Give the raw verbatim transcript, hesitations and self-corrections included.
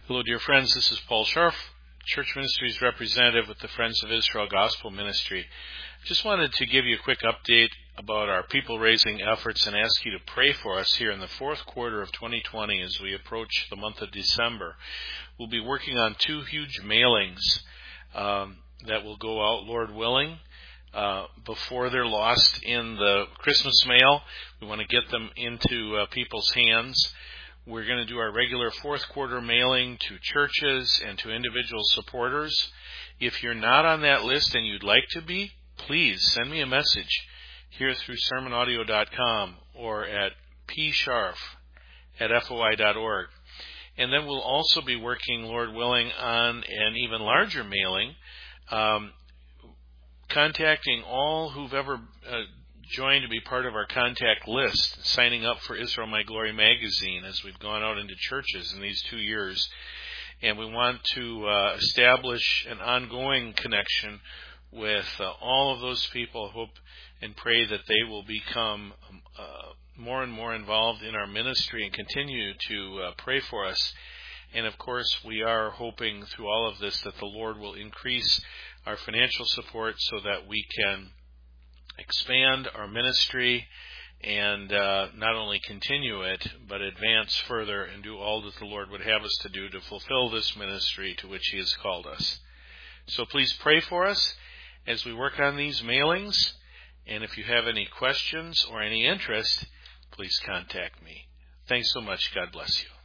Hello, dear friends. This is Paul Scharf, Church Ministries representative with the Friends of Israel Gospel Ministry. Just wanted to give you a quick update about our people-raising efforts and ask you to pray for us here in the fourth quarter of twenty twenty as we approach the month of December. We'll be working on two huge mailings um, that will go out, Lord willing, uh, before they're lost in the Christmas mail. We want to get them into uh, people's hands. We're going to do our regular fourth quarter mailing to churches and to individual supporters. If you're not on that list and you'd like to be, please send me a message here through sermon audio dot com or at p scharf at f o i dot org. And then we'll also be working, Lord willing, on an even larger mailing, um, contacting all who've ever uh, joined to be part of our contact list, signing up for Israel My Glory magazine as we've gone out into churches in these two years. And we want to uh, establish an ongoing connection with uh, all of those people. Hope and pray that they will become uh, more and more involved in our ministry and continue to uh, pray for us. And of course, we are hoping through all of this that the Lord will increase our financial support so that we can expand our ministry and uh, not only continue it, but advance further and do all that the Lord would have us to do to fulfill this ministry to which He has called us. So please pray for us as we work on these mailings. And if you have any questions or any interest, please contact me. Thanks so much. God bless you.